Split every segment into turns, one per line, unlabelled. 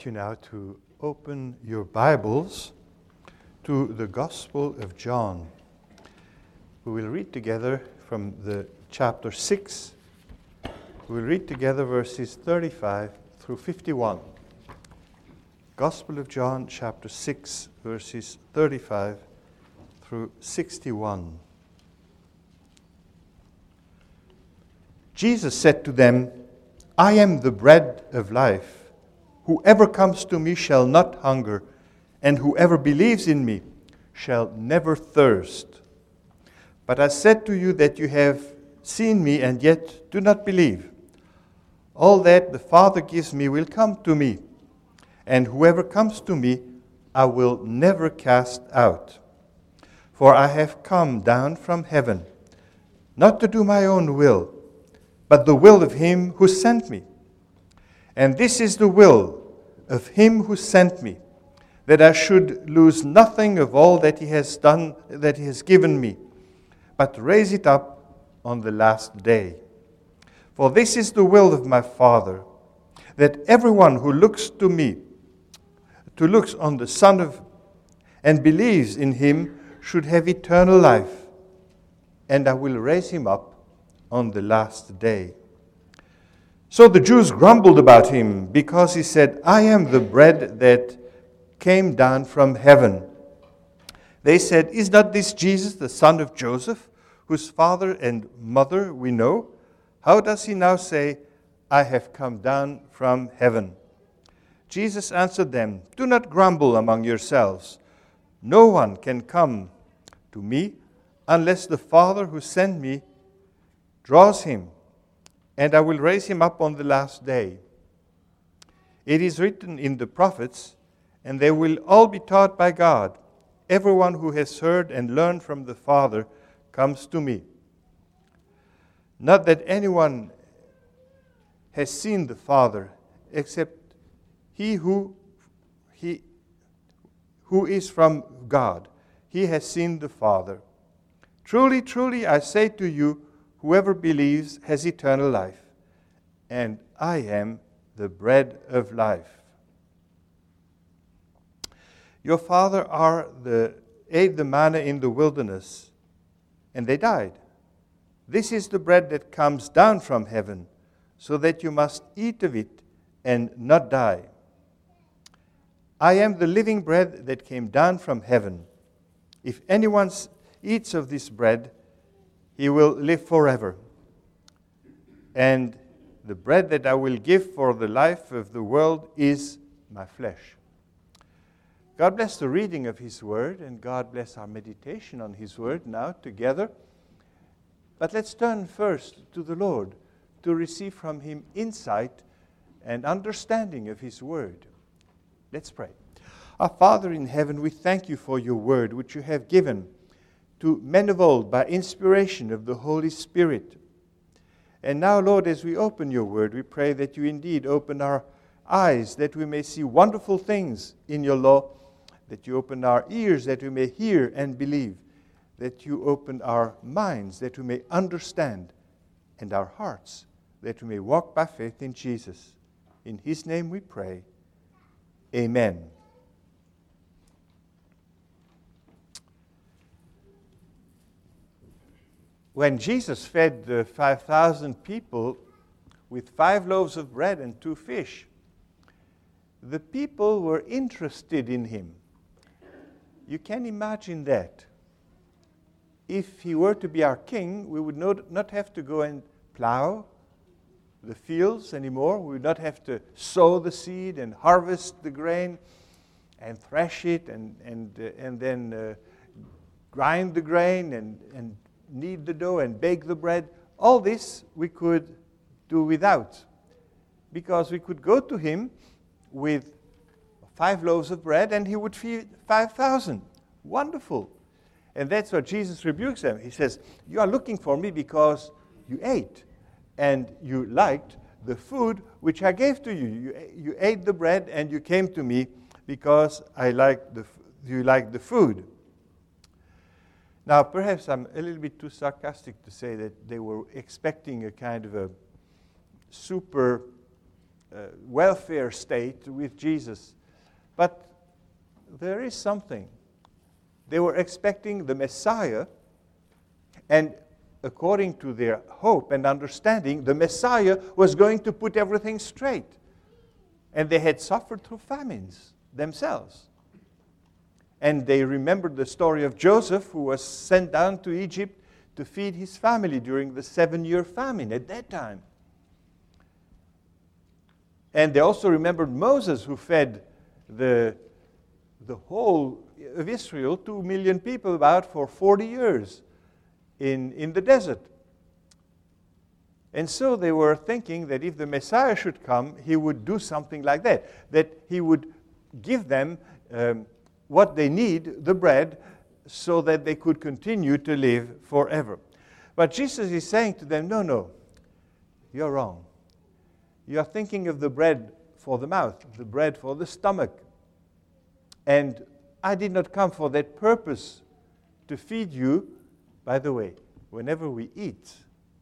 You now to open your Bibles to the Gospel of John. We will read together from the chapter 6. We will read together verses 35 through 51. Gospel of John, chapter 6, verses 35 through 61. Jesus said to them, "I am the bread of life. Whoever comes to me shall not hunger, and whoever believes in me shall never thirst. But I said to you that you have seen me and yet do not believe. All that the Father gives me will come to me, and whoever comes to me I will never cast out. For I have come down from heaven, not to do my own will, but the will of him who sent me. And this is the will of him who sent me, that I should lose nothing of all that he has done, that he has given me, but raise it up on the last day. For this is the will of my Father, that everyone who looks on the Son of and believes in him should have eternal life, and I will raise him up on the last day." So the Jews grumbled about him because he said, "I am the bread that came down from heaven." They said, "Is not this Jesus, the son of Joseph, whose father and mother we know? How does he now say, 'I have come down from heaven'?" Jesus answered them, "Do not grumble among yourselves. No one can come to me unless the Father who sent me draws him, and I will raise him up on the last day. It is written in the prophets, and they will all be taught by God. Everyone who has heard and learned from the Father comes to me. Not that anyone has seen the Father, except he who is from God. He has seen the Father. Truly, truly, I say to you, whoever believes has eternal life, and I am the bread of life. Your father ate the manna in the wilderness, and they died. This is the bread that comes down from heaven, so that you must eat of it and not die. I am the living bread that came down from heaven. If anyone eats of this bread, he will live forever. And the bread that I will give for the life of the world is my flesh." God bless the reading of his word, and God bless our meditation on his word now together. But let's turn first to the Lord to receive from him insight and understanding of his word. Let's pray. Our Father in heaven, we thank you for your word, which you have given to men of old by inspiration of the Holy Spirit. And now, Lord, as we open your word, we pray that you indeed open our eyes, that we may see wonderful things in your law, that you open our ears, that we may hear and believe, that you open our minds, that we may understand, and our hearts, that we may walk by faith in Jesus. In his name we pray. Amen. When Jesus fed the 5,000 people with 5 loaves of bread and 2 fish, the people were interested in him. You can imagine that. If he were to be our king, we would not have to go and plow the fields anymore. We would not have to sow the seed and harvest the grain and thresh it and then grind the grain and knead the dough and bake the bread. All this we could do without, because we could go to him with 5 loaves of bread and he would feed 5,000. Wonderful. And that's what Jesus rebukes them. He says, "You are looking for me because you ate and you liked the food which I gave to you. You ate the bread and you came to me because you liked the food." Now, perhaps I'm a little bit too sarcastic to say that they were expecting a kind of a super welfare state with Jesus. But there is something. They were expecting the Messiah, and according to their hope and understanding, the Messiah was going to put everything straight. And they had suffered through famines themselves. And they remembered the story of Joseph, who was sent down to Egypt to feed his family during the 7-year famine at that time. And they also remembered Moses, who fed the whole of Israel, 2 million people about, for 40 years in the desert. And so they were thinking that if the Messiah should come, he would do something like that he would give them what they need, the bread, so that they could continue to live forever. But Jesus is saying to them, no, you're wrong. You are thinking of the bread for the mouth, the bread for the stomach. And I did not come for that purpose, to feed you. By the way, whenever we eat,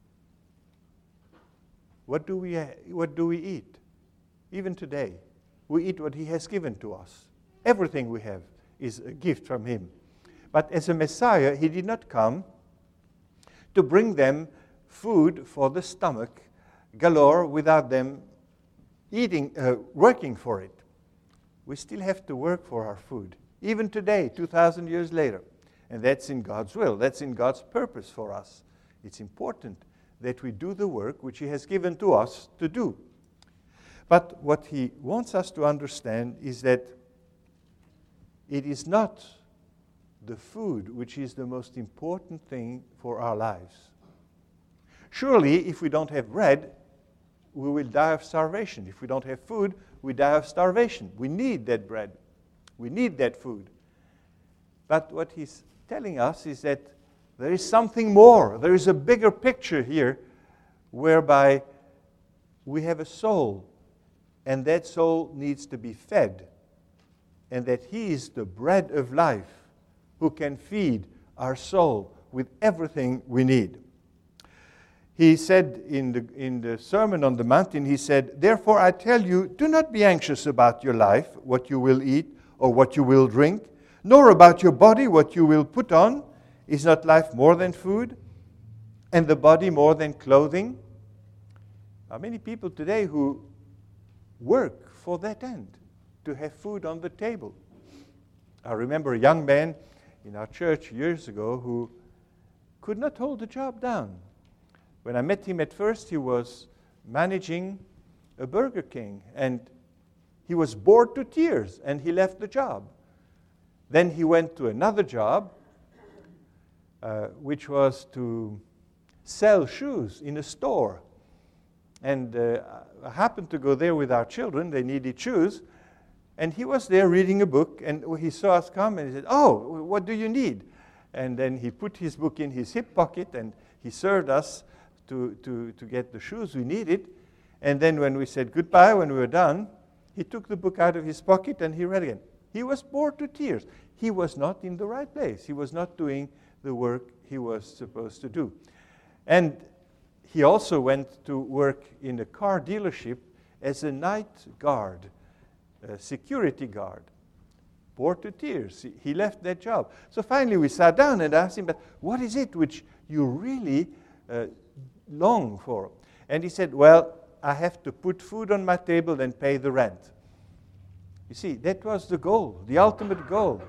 what do we eat? Even today, we eat what he has given to us. Everything we have is a gift from him. But as a Messiah, he did not come to bring them food for the stomach galore without them working for it. We still have to work for our food, even today, 2,000 years later. And that's in God's will. That's in God's purpose for us. It's important that we do the work which he has given to us to do. But what he wants us to understand is that it is not the food which is the most important thing for our lives. Surely, if we don't have bread, we will die of starvation. If we don't have food, we die of starvation. We need that bread. We need that food. But what he's telling us is that there is something more. There is a bigger picture here whereby we have a soul, and that soul needs to be fed, and that he is the bread of life who can feed our soul with everything we need. He said in the Sermon on the Mountain, he said, "Therefore I tell you, do not be anxious about your life, what you will eat or what you will drink, nor about your body, what you will put on. Is not life more than food, and the body more than clothing?" There are many people today who work for that end, to have food on the table. I remember a young man in our church years ago who could not hold the job down. When I met him at first, he was managing a Burger King, and he was bored to tears, and he left the job. Then he went to another job, which was to sell shoes in a store. And I happened to go there with our children. They needed shoes. And he was there reading a book, and he saw us come, and he said, "Oh, what do you need?" And then he put his book in his hip pocket, and he served us to get the shoes we needed. And then when we said goodbye, when we were done, he took the book out of his pocket, and he read again. He was bored to tears. He was not in the right place. He was not doing the work he was supposed to do. And he also went to work in a car dealership as a night guard, a security guard. Bored to tears. He left that job. So finally we sat down and asked him, "But what is it which you really long for?" And he said, "Well, I have to put food on my table and pay the rent." You see, that was the goal, the ultimate goal.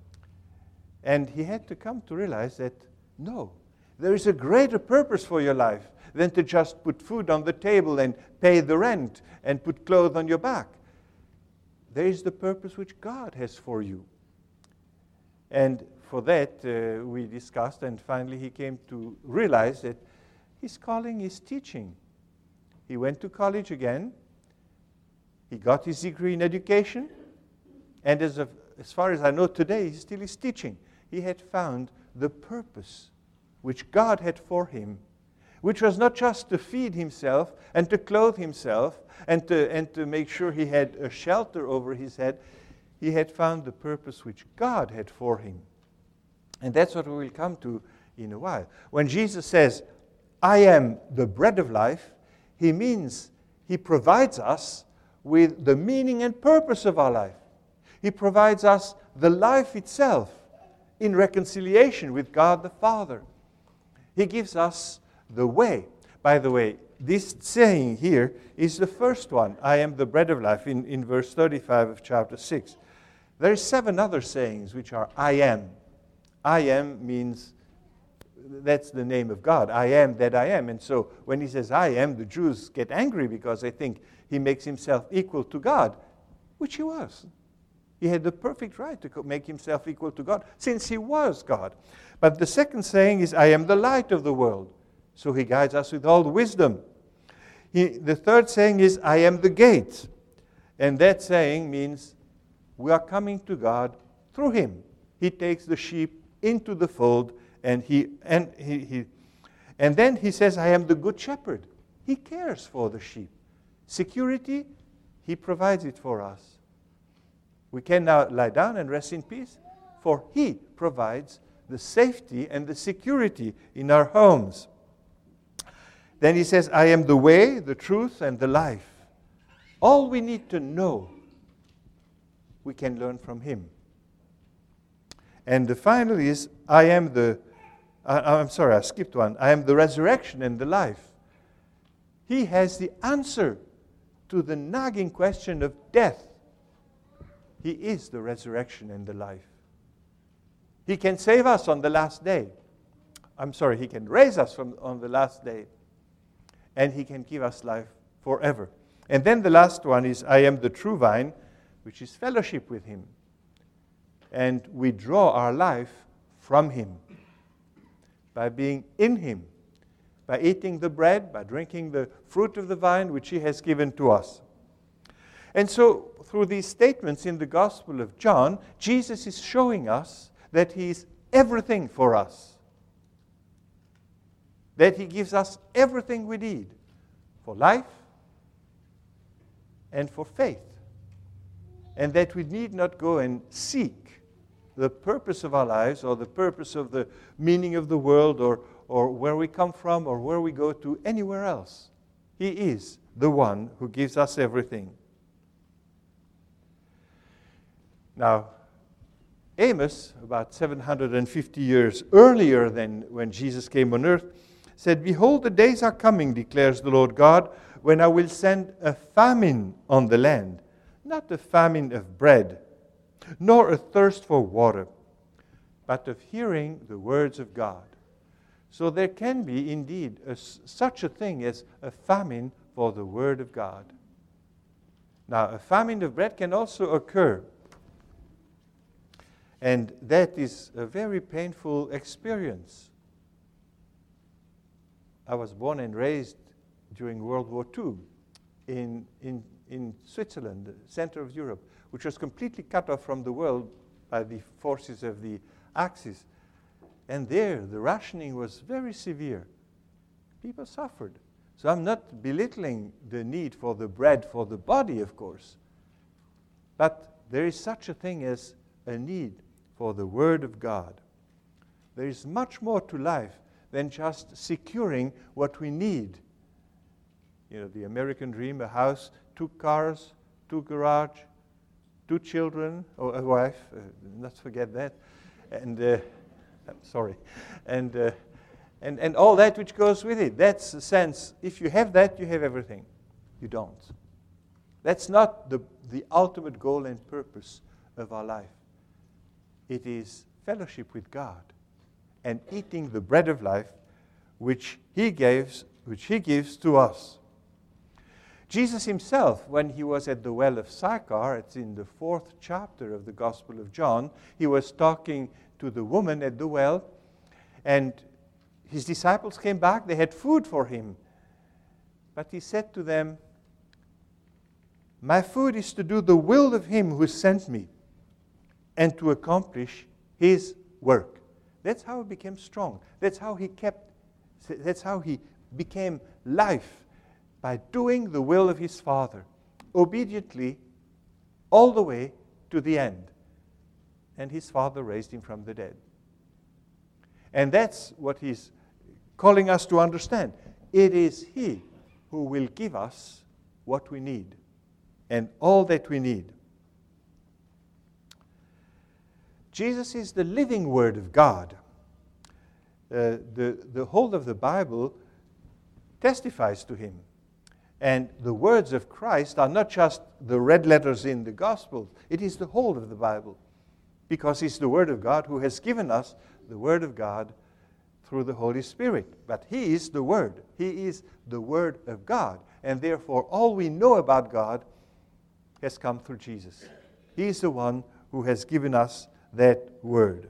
And he had to come to realize that, no, there is a greater purpose for your life than to just put food on the table and pay the rent and put clothes on your back. There is the purpose which God has for you. And for that, we discussed, and finally he came to realize that his calling is teaching. He went to college again. He got his degree in education. And as far as I know today, he still is teaching. He had found the purpose which God had for him, which was not just to feed himself and to clothe himself and to make sure he had a shelter over his head. He had found the purpose which God had for him. And that's what we will come to in a while. When Jesus says, "I am the bread of life," he means he provides us with the meaning and purpose of our life. He provides us the life itself in reconciliation with God the Father. He gives us the way. By the way, this saying here is the first one, I am the bread of life, in verse 35 of chapter 6. There are 7 other sayings which are I am. I am means that's the name of God. I am that I am. And so when he says I am, the Jews get angry because they think he makes himself equal to God, which he was. He had the perfect right to make himself equal to God since he was God. But the second saying is I am the light of the world. So he guides us with all wisdom. The third saying is I am the gate. And that saying means we are coming to God through him. He takes the sheep into the fold, and then he says, I am the good shepherd. He cares for the sheep. Security, he provides it for us. We can now lie down and rest in peace, for he provides the safety and the security in our homes. Then he says, I am the way, the truth, and the life. All we need to know, we can learn from him. And the final is, I am the, I'm sorry, I skipped one. I am the resurrection and the life. He has the answer to the nagging question of death. He is the resurrection and the life. He can save us on the last day. He can raise us on the last day. And he can give us life forever. And then the last one is, I am the true vine, which is fellowship with him. And we draw our life from him by being in him, by eating the bread, by drinking the fruit of the vine which he has given to us. And so, through these statements in the Gospel of John, Jesus is showing us that he is everything for us. That he gives us everything we need for life and for faith. And that we need not go and seek the purpose of our lives or the purpose of the meaning of the world or where we come from or where we go to anywhere else. He is the one who gives us everything. Now, Amos, about 750 years earlier than when Jesus came on earth, said, Behold, the days are coming, declares the Lord God, when I will send a famine on the land, not a famine of bread, nor a thirst for water, but of hearing the words of God. So there can be indeed such a thing as a famine for the word of God. Now, a famine of bread can also occur. And that is a very painful experience. I was born and raised during World War II in Switzerland, the center of Europe, which was completely cut off from the world by the forces of the Axis. And there, the rationing was very severe. People suffered. So I'm not belittling the need for the bread for the body, of course. But there is such a thing as a need for the Word of God. There is much more to life than just securing what we need. You know, the American dream, a house, 2 cars, 2 garage, 2 children, or a wife, not forget that, and and all that which goes with it. That's the sense. If you have that, you have everything. You don't. That's not the ultimate goal and purpose of our life. It is fellowship with God and eating the bread of life which He gives to us. Jesus himself, when he was at the well of Sychar, it's in the 4th chapter of the Gospel of John, he was talking to the woman at the well, and his disciples came back. They had food for him. But he said to them, My food is to do the will of him who sent me and to accomplish his work. That's how he became strong. That's how he became life, by doing the will of his Father, obediently all the way to the end. And his Father raised him from the dead. And that's what he's calling us to understand. It is he who will give us what we need and all that we need. Jesus is the living Word of God. The whole of the Bible testifies to him. And the words of Christ are not just the red letters in the Gospels. It is the whole of the Bible. Because he's the Word of God who has given us the Word of God through the Holy Spirit. But he is the Word. He is the Word of God. And therefore, all we know about God has come through Jesus. He is the one who has given us that Word.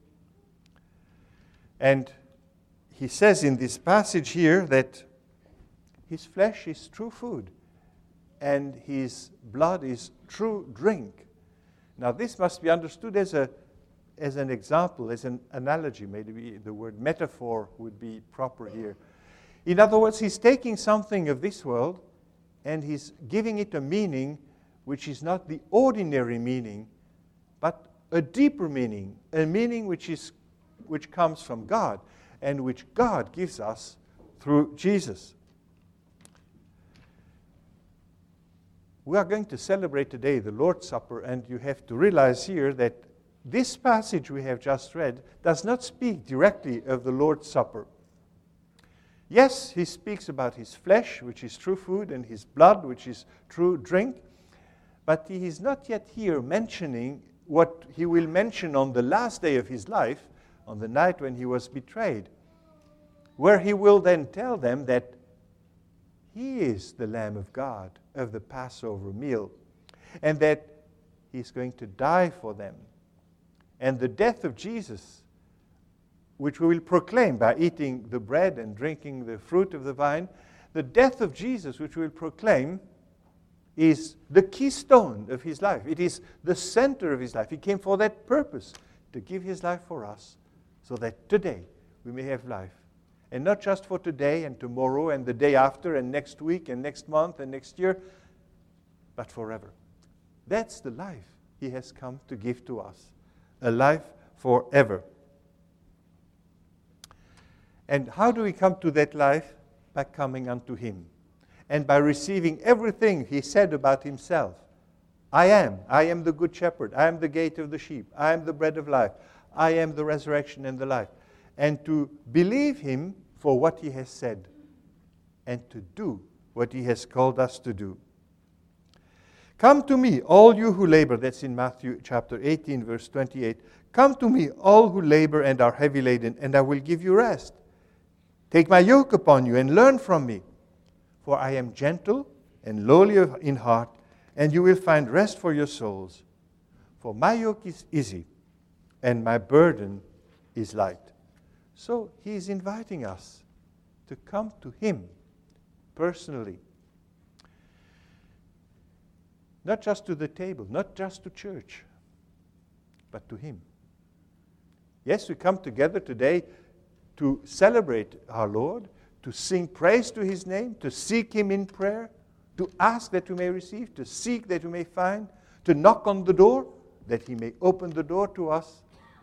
And he says in this passage here that his flesh is true food and his blood is true drink. Now this must be understood as an example, as an analogy. Maybe the word metaphor would be proper here. In other words, he's taking something of this world and he's giving it a meaning which is not the ordinary meaning, but a deeper meaning, a meaning which comes from God and which God gives us through Jesus. We are going to celebrate today the Lord's Supper, and you have to realize here that this passage we have just read does not speak directly of the Lord's Supper. Yes, he speaks about his flesh, which is true food, and his blood, which is true drink, but he is not yet here mentioning what he will mention on the last day of his life, on the night when he was betrayed, where he will then tell them that he is the Lamb of God of the Passover meal, and that he's going to die for them. And the death of Jesus, which we will proclaim by eating the bread and drinking the fruit of the vine, the death of Jesus, which we will proclaim, is the keystone of his life. It is the center of his life. He came for that purpose, to give his life for us, so that today we may have life. And not just for today and tomorrow and the day after and next week and next month and next year, but forever. That's the life he has come to give to us. A life forever. And how do we come to that life? By coming unto him. And by receiving everything he said about himself. I am the good shepherd. I am the gate of the sheep. I am the bread of life. I am the resurrection and the life. And to believe him for what he has said, and to do what he has called us to do. Come to me, all you who labor. That's in Matthew chapter 18, verse 28. Come to me, all who labor and are heavy laden, and I will give you rest. Take my yoke upon you and learn from me. For I am gentle and lowly in heart, and you will find rest for your souls. For my yoke is easy, and my burden is light. So he is inviting us to come to him personally. Not just to the table, not just to church, but to him. Yes, we come together today to celebrate our Lord, to sing praise to his name, to seek him in prayer, to ask that we may receive, to seek that we may find, to knock on the door, that he may open the door to us.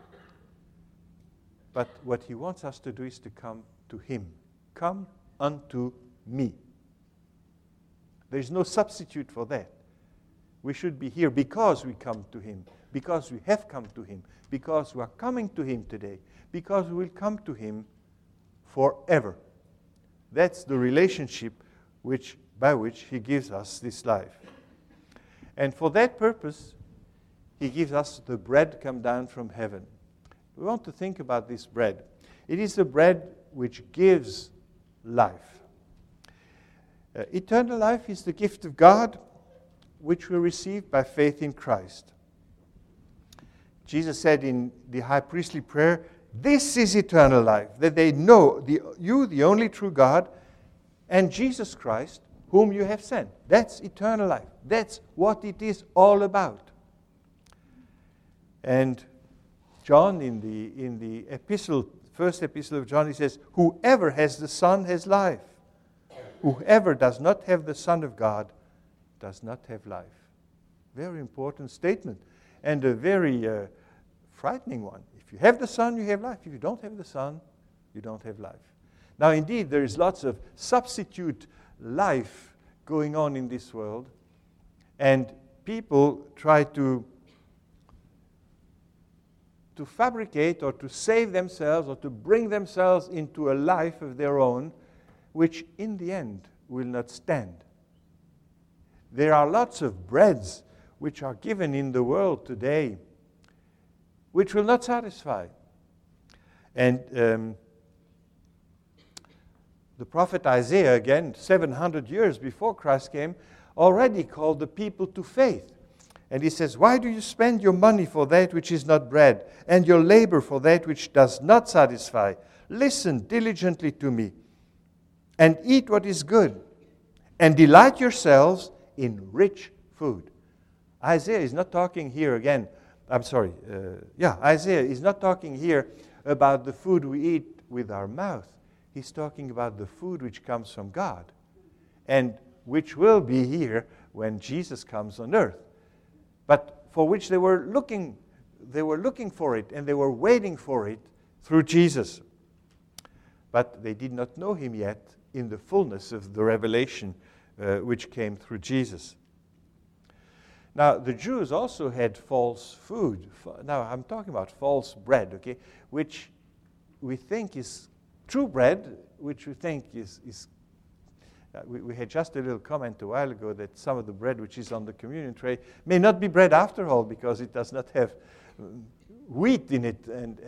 But what he wants us to do is to come to him. Come unto me. There is no substitute for that. We should be here because we come to him, because we have come to him, because we are coming to him today, because we will come to him forever. That's the relationship by which he gives us this life. And for that purpose, he gives us the bread come down from heaven. We want to think about this bread. It is the bread which gives life. Eternal life is the gift of God, which we receive by faith in Christ. Jesus said in the high priestly prayer, this is eternal life, that they know you, the only true God, and Jesus Christ, whom you have sent. That's eternal life. That's what it is all about. And John, in the epistle, first epistle of John, he says, whoever has the Son has life. Whoever does not have the Son of God does not have life. Very important statement, and a very frightening one. If you have the Son, you have life. If you don't have the Son, you don't have life. Now, indeed, there is lots of substitute life going on in this world, And people try to fabricate or to save themselves or to bring themselves into a life of their own, which in the end will not stand. There are lots of breads which are given in the world today which will not satisfy. And the prophet Isaiah, again, 700 years before Christ came, already called the people to faith. And he says, "Why do you spend your money for that which is not bread, and your labor for that which does not satisfy? Listen diligently to me, and eat what is good, and delight yourselves in rich food." Isaiah is not talking here again, Isaiah is not talking here about the food we eat with our mouth. He's talking about the food which comes from God, and which will be here when Jesus comes on earth. But for which they were looking for it, and they were waiting for it through Jesus. But they did not know him yet in the fullness of the revelation which came through Jesus. Now, the Jews also had false food. Now, I'm talking about false bread, okay, which we think is true bread, which we think is we had just a little comment a while ago that some of the bread which is on the communion tray may not be bread after all, because it does not have wheat in it.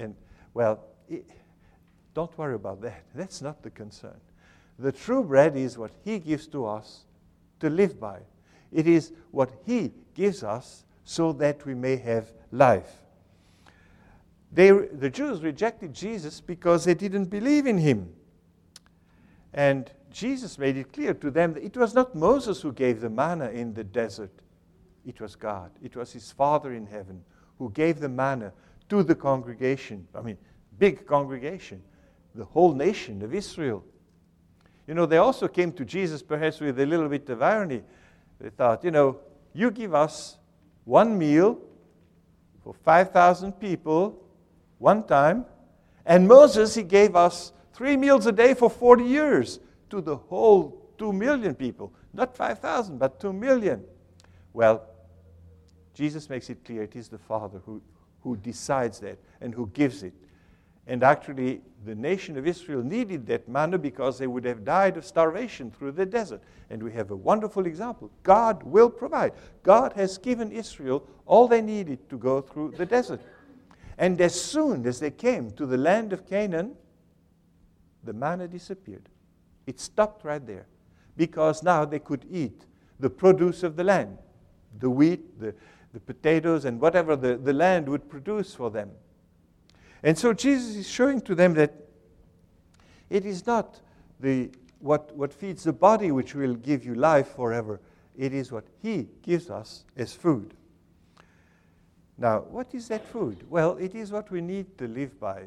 Don't worry about that. That's not the concern. The true bread is what he gives to us to live by. It is what he gives us so that we may have life. The Jews rejected Jesus because they didn't believe in him. And Jesus made it clear to them that it was not Moses who gave the manna in the desert. It was God. It was his Father in heaven who gave the manna to the congregation. I mean, big congregation, the whole nation of Israel. You know, they also came to Jesus perhaps with a little bit of irony. They thought, you give us one meal for 5,000 people one time, and Moses, he gave us 3 meals a day for 40 years to the whole 2 million people. Not 5,000, but 2 million. Well, Jesus makes it clear it is the Father who decides that and who gives it. And actually, the nation of Israel needed that manna because they would have died of starvation through the desert. And we have a wonderful example. God will provide. God has given Israel all they needed to go through the desert. And as soon as they came to the land of Canaan, the manna disappeared. It stopped right there. Because now they could eat the produce of the land. The wheat, the potatoes, and whatever the land would produce for them. And so Jesus is showing to them that it is not what feeds the body which will give you life forever. It is what he gives us as food. Now, what is that food? Well, it is what we need to live by.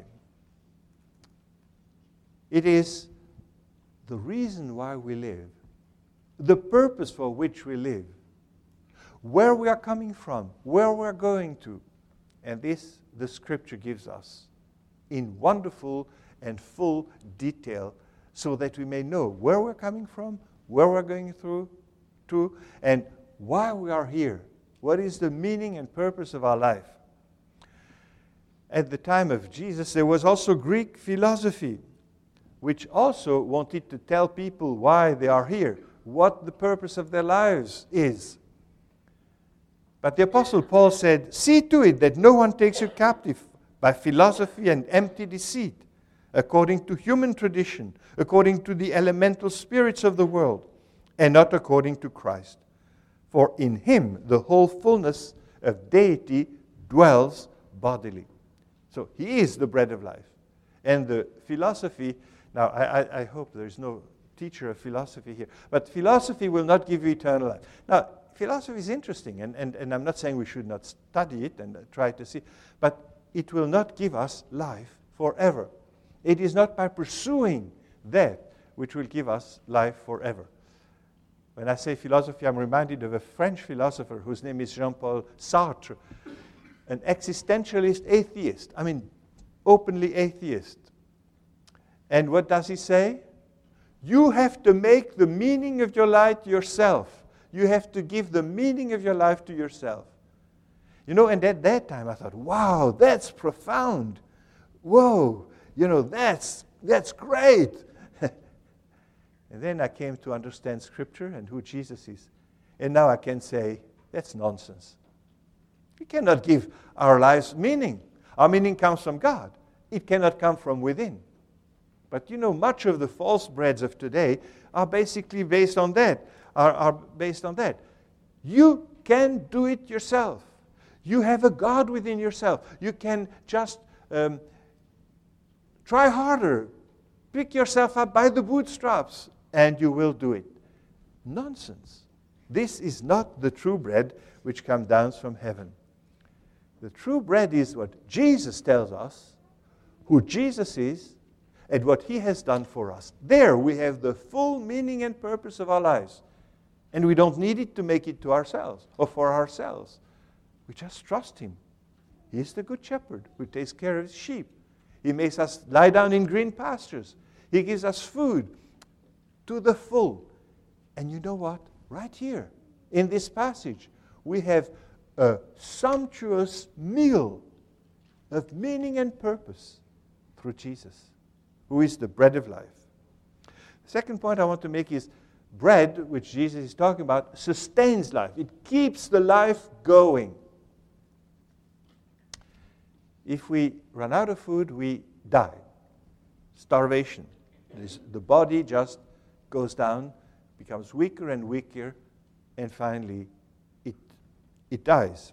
It is the reason why we live, the purpose for which we live, where we are coming from, where we are going to. And this the Scripture gives us in wonderful and full detail so that we may know where we're coming from, where we're going to, and why we are here. What is the meaning and purpose of our life? At the time of Jesus, there was also Greek philosophy, which also wanted to tell people why they are here, what the purpose of their lives is. But the Apostle Paul said, "See to it that no one takes you captive by philosophy and empty deceit, according to human tradition, according to the elemental spirits of the world, and not according to Christ. For in him the whole fullness of deity dwells bodily." So he is the bread of life. And the philosophy, now I hope there's no teacher of philosophy here, but philosophy will not give you eternal life. Now, philosophy is interesting, and I'm not saying we should not study it and try to see, but it will not give us life forever. It is not by pursuing that which will give us life forever. When I say philosophy, I'm reminded of a French philosopher whose name is Jean-Paul Sartre, an existentialist atheist. I mean, openly atheist. And what does he say? You have to make the meaning of your life yourself. You have to give the meaning of your life to yourself. You know, and at that time I thought, wow, that's profound. Whoa, you know, that's great. And then I came to understand Scripture and who Jesus is. And now I can say, that's nonsense. We cannot give our lives meaning. Our meaning comes from God. It cannot come from within. But you know, much of the false breads of today are basically based on that. Are based on that. You can do it yourself. You have a God within yourself. You can just try harder. Pick yourself up by the bootstraps, and you will do it. Nonsense. This is not the true bread which comes down from heaven. The true bread is what Jesus tells us, who Jesus is, and what He has done for us. There we have the full meaning and purpose of our lives. And we don't need it to make it to ourselves or for ourselves. We just trust Him. He's the good shepherd who takes care of His sheep. He makes us lie down in green pastures. He gives us food to the full. And you know what? Right here in this passage, we have a sumptuous meal of meaning and purpose through Jesus, who is the bread of life. The second point I want to make is bread, which Jesus is talking about, sustains life. It keeps the life going. If we run out of food, we die. Starvation. The body just goes down, becomes weaker and weaker, and finally it dies.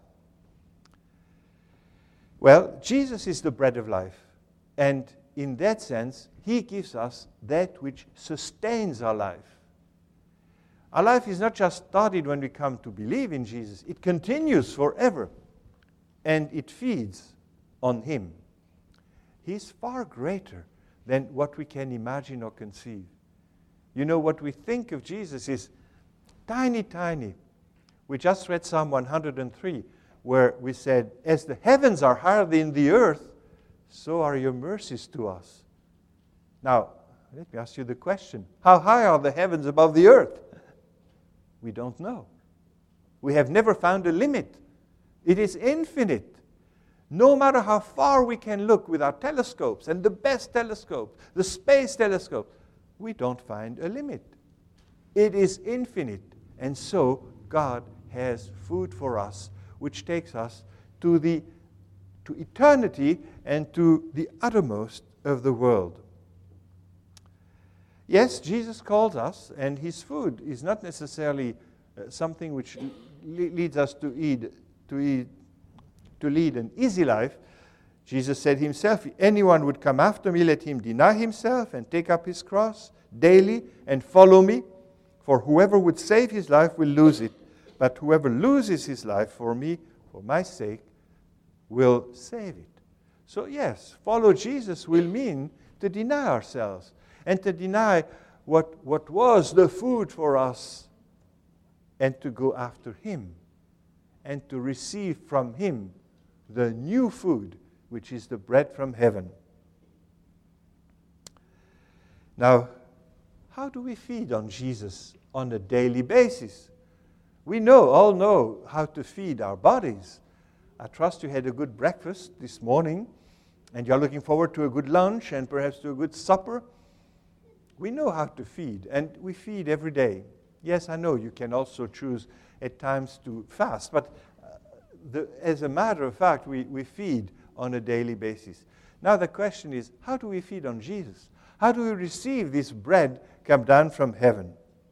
Well, Jesus is the bread of life. And in that sense, He gives us that which sustains our life. Our life is not just started when we come to believe in Jesus. It continues forever. And it feeds on Him. He's far greater than what we can imagine or conceive. You know, what we think of Jesus is tiny, tiny. We just read Psalm 103, where we said, as the heavens are higher than the earth, so are your mercies to us. Now, let me ask you the question. How high are the heavens above the earth? We don't know. We have never found a limit. It is infinite. No matter how far we can look with our telescopes, and the best telescope, the space telescope, we don't find a limit. It is infinite. And so God has food for us, which takes us to eternity and to the uttermost of the world. Yes, Jesus calls us, and His food is not necessarily something which leads us to lead an easy life. Jesus said Himself, if anyone would come after me, let him deny himself and take up his cross daily and follow me. For whoever would save his life will lose it, but whoever loses his life for me, for my sake, will save it. So yes, follow Jesus will mean to deny ourselves and to deny what was the food for us and to go after Him and to receive from Him the new food, which is the bread from heaven. Now, how do we feed on Jesus on a daily basis? We all know how to feed our bodies. I trust you had a good breakfast this morning, and you're looking forward to a good lunch and perhaps to a good supper. We know how to feed, and we feed every day. Yes, I know you can also choose at times to fast, but as a matter of fact, we feed on a daily basis. Now the question is, how do we feed on Jesus? How do we receive this bread come down from heaven?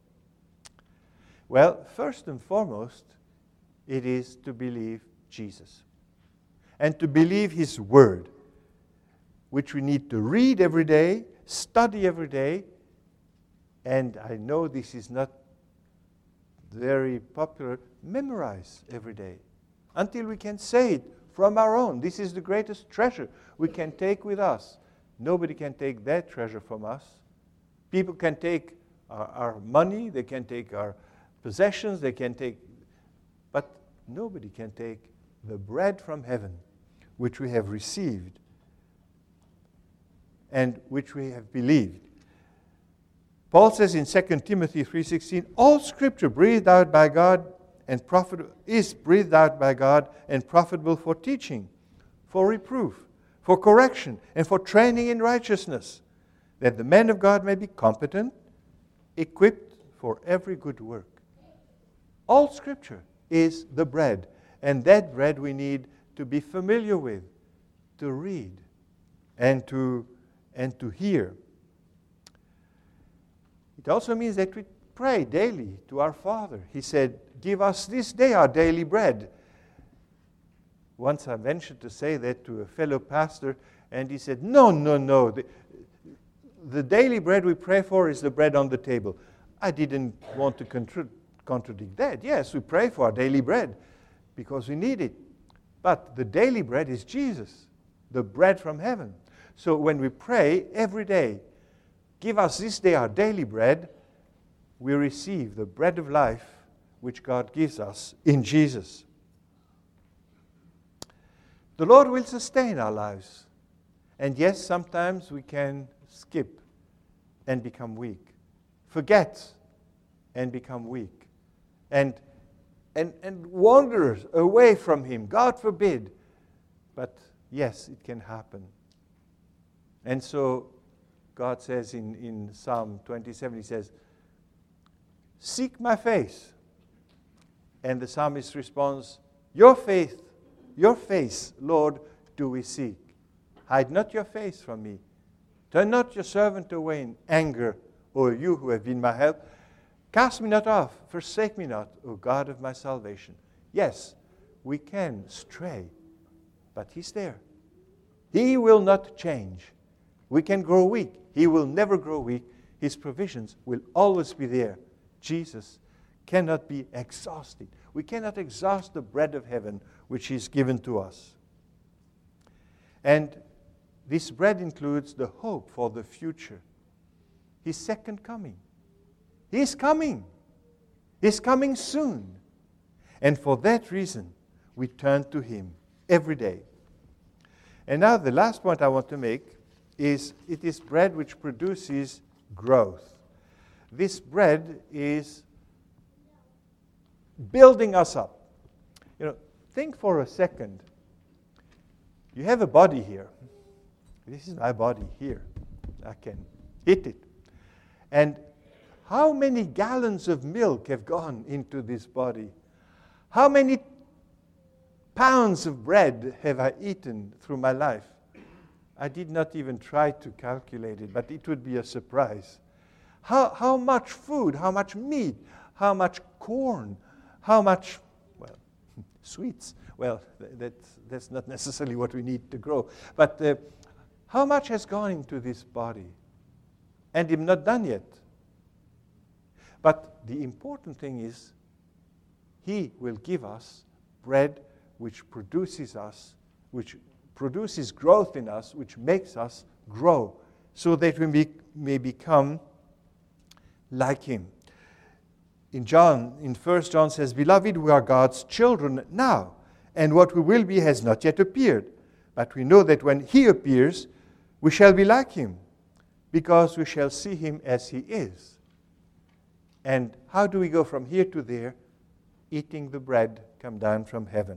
Well, first and foremost, it is to believe Jesus and to believe His Word, which we need to read every day, study every day, and I know this is not very popular, memorize every day until we can say it from our own. This is the greatest treasure we can take with us. Nobody can take that treasure from us. People can take our money, they can take our possessions, they can take, but nobody can take the bread from heaven, which we have received and which we have believed. Paul says in 2 Timothy 3:16, all Scripture breathed out by God and is breathed out by God and profitable for teaching, for reproof, for correction, and for training in righteousness, that the man of God may be competent, equipped for every good work. All Scripture is the bread, and that bread we need to be familiar with, to read, and to hear. It also means that we pray daily to our Father. He said, give us this day our daily bread. Once I ventured to say that to a fellow pastor, and he said, no. The daily bread we pray for is the bread on the table. I didn't want to contradict that. Yes, we pray for our daily bread because we need it. But the daily bread is Jesus, the bread from heaven. So when we pray every day, give us this day our daily bread, we receive the bread of life which God gives us in Jesus. The Lord will sustain our lives. And yes, sometimes we can skip and become weak, forget and become weak, and wander away from Him. God forbid. But yes, it can happen. And so God says in Psalm 27, He says, seek my face. And the psalmist responds, your face, Lord, do we seek. Hide not your face from me. Turn not your servant away in anger, O you who have been my help. Cast me not off, forsake me not, O God of my salvation. Yes, we can stray, but He's there. He will not change. We can grow weak. He will never grow weak. His provisions will always be there. Jesus cannot be exhausted. We cannot exhaust the bread of heaven which He's given to us. And this bread includes the hope for the future. His second coming. He's coming. He's coming soon. And for that reason, we turn to Him every day. And now the last point I want to make is it is bread which produces growth. This bread is building us up. Think for a second. You have a body here. This is my body here. I can hit it. And how many gallons of milk have gone into this body? How many pounds of bread have I eaten through my life? I did not even try to calculate it, but it would be a surprise. How much food, how much meat, how much corn, how much, sweets. Well, that's not necessarily what we need to grow. But how much has gone into this body? And I'm not done yet. But the important thing is, He will give us bread which produces growth in us, which makes us grow, so that we may become like Him. In 1 John says, beloved, we are God's children now, and what we will be has not yet appeared. But we know that when He appears, we shall be like Him, because we shall see Him as He is. And how do we go from here to there? Eating the bread come down from heaven.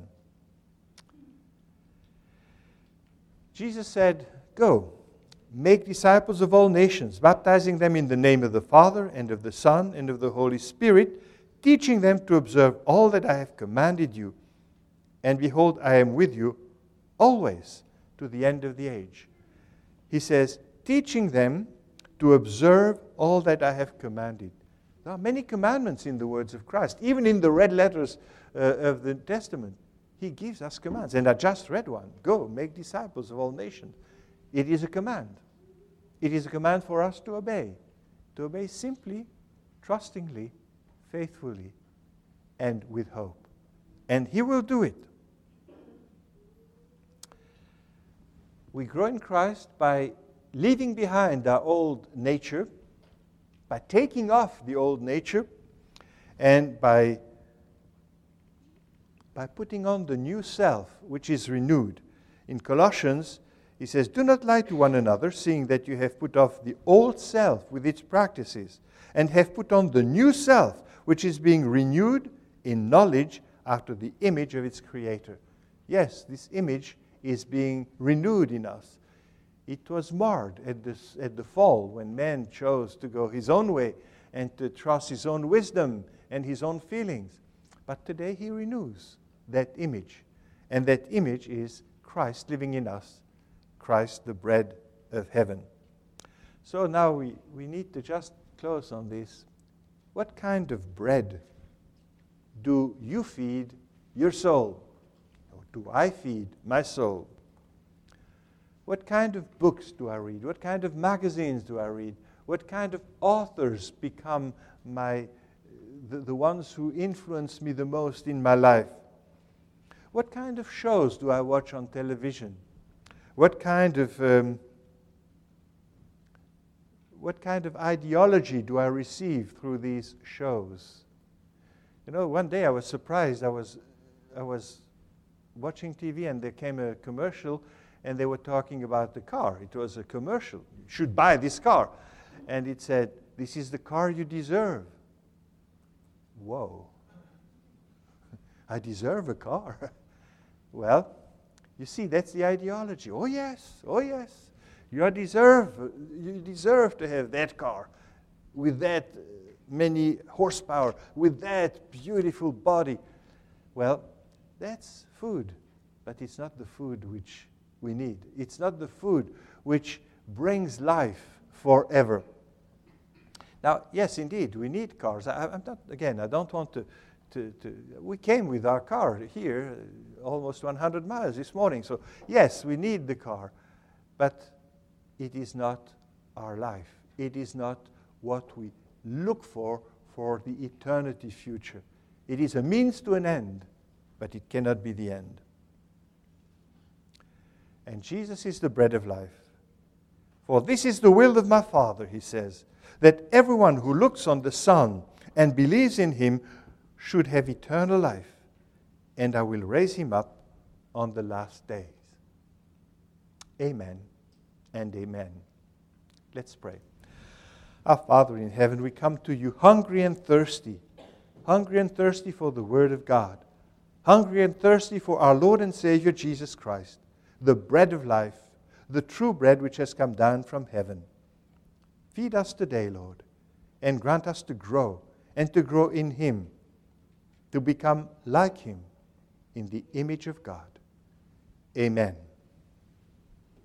Jesus said, go, make disciples of all nations, baptizing them in the name of the Father, and of the Son, and of the Holy Spirit, teaching them to observe all that I have commanded you. And behold, I am with you always to the end of the age. He says, teaching them to observe all that I have commanded. There are many commandments in the words of Christ. Even in the red letters of the Testament, He gives us commands. And I just read one. Go, make disciples of all nations. It is a command. It is a command for us to obey. To obey simply, trustingly, faithfully, and with hope. And He will do it. We grow in Christ by leaving behind our old nature, by taking off the old nature, and by putting on the new self, which is renewed. In Colossians, He says, "Do not lie to one another, seeing that you have put off the old self with its practices, and have put on the new self, which is being renewed in knowledge after the image of its creator." Yes, this image is being renewed in us. It was marred at the fall, when man chose to go his own way and to trust his own wisdom and his own feelings. But today he renews that image. And that image is Christ living in us, Christ, the bread of heaven. So now we need to just close on this. What kind of bread do you feed your soul? Or do I feed my soul? What kind of books do I read? What kind of magazines do I read? What kind of authors become the ones who influence me the most in my life? What kind of shows do I watch on television? What kind of ideology do I receive through these shows? You know, one day I was surprised. I was watching TV and there came a commercial and they were talking about the car. It was a commercial. You should buy this car. And it said, "This is the car you deserve." Whoa. I deserve a car. Well, you see, that's the ideology. Oh yes, oh yes. You deserve to have that car with that many horsepower, with that beautiful body. Well, that's food, but it's not the food which we need. It's not the food which brings life forever. Now, yes, indeed, we need cars. I don't want to. We came with our car here, almost 100 miles this morning. So, yes, we need the car, but it is not our life. It is not what we look for the eternity future. It is a means to an end, but it cannot be the end. And Jesus is the bread of life. "For this is the will of my Father," he says, "that everyone who looks on the Son and believes in him should have eternal life, and I will raise him up on the last days." Amen and amen. Let's pray. Our Father in heaven, we come to you hungry and thirsty for the Word of God, hungry and thirsty for our Lord and Savior Jesus Christ, the bread of life, the true bread which has come down from heaven. Feed us today, Lord, and grant us to grow, and to grow in him, to become like him in the image of God. Amen.